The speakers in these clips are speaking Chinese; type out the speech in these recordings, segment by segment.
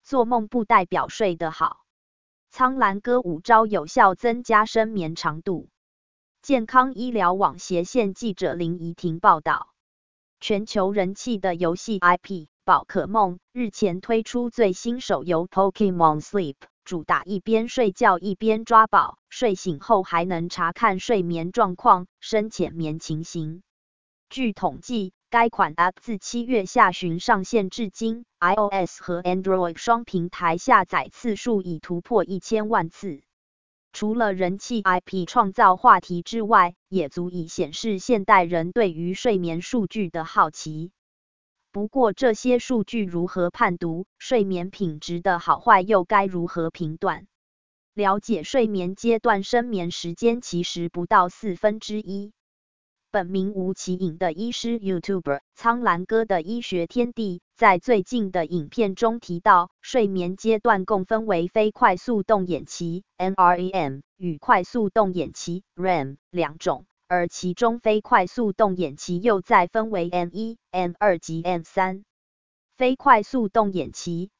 做梦不代表睡得好。苍兰哥5招有效增加深眠长度。健康医疗网斜线记者林怡婷报道，全球人气的游戏 IP 宝可梦日前推出最新手游 Pokémon Sleep， 主打一边睡觉一边抓宝，睡醒后还能查看睡眠状况、深浅眠情形。据统计，该款 App 自7月下旬上线至今 ，iOS 和 Android 双平台下载次数已突破1000万次。除了人气 IP 创造话题之外，也足以显示现代人对于睡眠数据的好奇。不过这些数据如何判读，睡眠品质的好坏又该如何评断？了解睡眠阶段深眠时间其实不到1/4。本名吴奇颖的医师 YouTuber 苍兰哥的医学天地在最近的影片中提到，睡眠阶段共分为非快速动眼期 NREM 与快速动眼期 REM 两种，而其中非快速动眼期又再分为 M1、M2 及 M3。非快速动眼期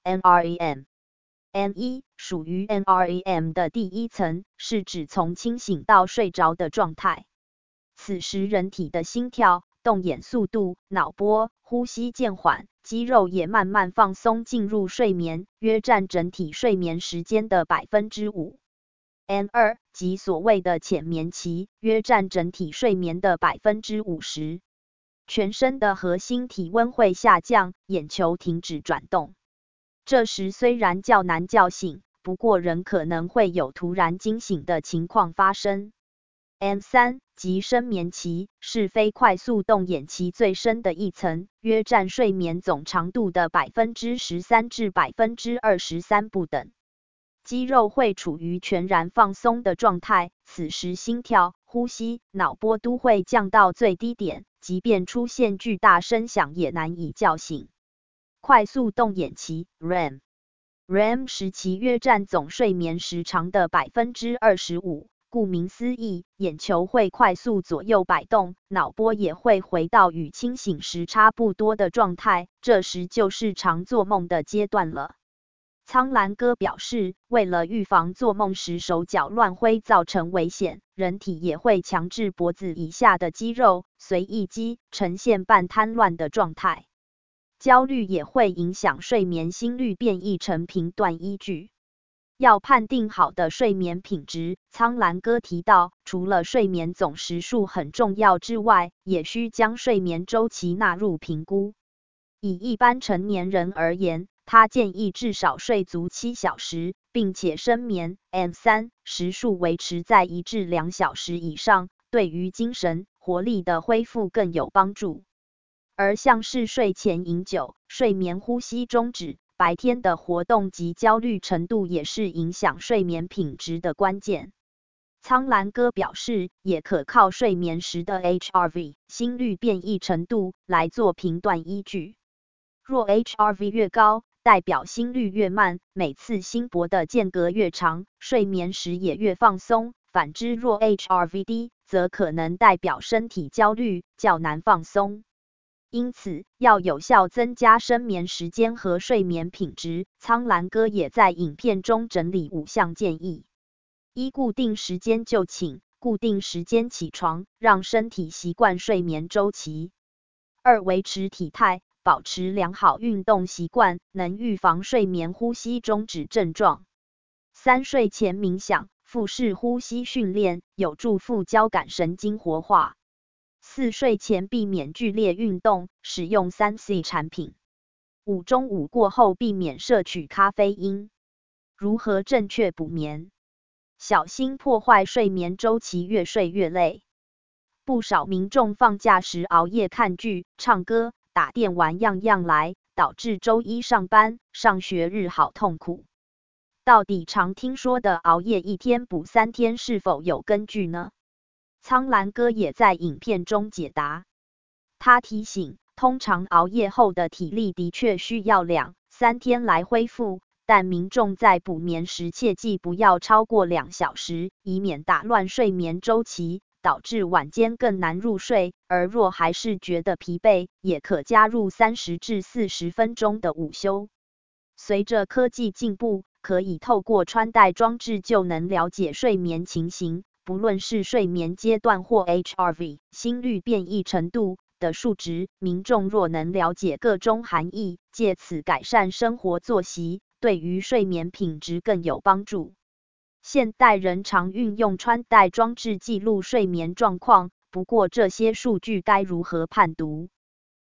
NREM。M1 属于 NREM 的第一层，是指从清醒到睡着的状态。此时人体的心跳、动眼速度、脑波、呼吸渐缓，肌肉也慢慢放松进入睡眠，约占整体睡眠时间的 5%。M2 即所谓的浅眠期，约占整体睡眠的 50%。全身的核心体温会下降，眼球停止转动。这时虽然较难叫醒，不过仍可能会有突然惊醒的情况发生。M3 即深眠期，是非快速动眼期最深的一层，约占睡眠总长度的 13% 至 23% 不等。肌肉会处于全然放松的状态，此时心跳、呼吸、脑波都会降到最低点，即便出现巨大声响也难以叫醒。快速动眼期 REM 时期约占总睡眠时长的 25%。顾名思义，眼球会快速左右摆动，脑波也会回到与清醒时差不多的状态，这时就是常做梦的阶段了。苍兰哥表示，为了预防做梦时手脚乱挥造成危险，人体也会强制脖子以下的肌肉随意肌，呈现半瘫乱的状态。焦虑也会影响睡眠心率变异成评断依据。要判定好的睡眠品质，苍兰哥提到，除了睡眠总时数很重要之外，也需将睡眠周期纳入评估。以一般成年人而言，他建议至少睡足7小时，并且深眠 M3 时数维持在1至2小时以上，对于精神、活力的恢复更有帮助。而像是睡前饮酒、睡眠呼吸中止、白天的活动及焦虑程度也是影响睡眠品质的关键。苍兰哥表示，也可靠睡眠时的 HRV 心率变异程度来做评断依据。若 HRV 越高，代表心率越慢，每次心搏的间隔越长，睡眠时也越放松。反之，若 HRV 低，则可能代表身体焦虑，较难放松。因此，要有效增加深眠时间和睡眠品质，苍兰哥也在影片中整理5项建议：一、固定时间就寝，固定时间起床，让身体习惯睡眠周期；二、维持体态，保持良好运动习惯，能预防睡眠呼吸中止症状；三、睡前冥想，腹式呼吸训练，有助副交感神经活化。4、睡前避免剧烈运动，使用3C 产品。5、中午过后避免摄取咖啡因。如何正确补眠？小心破坏睡眠周期，越睡越累。不少民众放假时熬夜看剧、唱歌、打电玩样样来，导致周一上班、上学日好痛苦。到底常听说的熬夜1天补3天是否有根据呢？苍兰哥也在影片中解答。他提醒，通常熬夜后的体力的确需要2、3天来恢复，但民众在补眠时切记不要超过2小时，以免打乱睡眠周期，导致晚间更难入睡。而若还是觉得疲惫，也可加入30至40分钟的午休。 随着科技进步，可以透过穿戴装置就能了解睡眠情形，不论是睡眠阶段或 HRV 心率变异程度的数值，民众若能了解各中含义，借此改善生活作息，对于睡眠品质更有帮助。现代人常运用穿戴装置记录睡眠状况，不过这些数据该如何判读？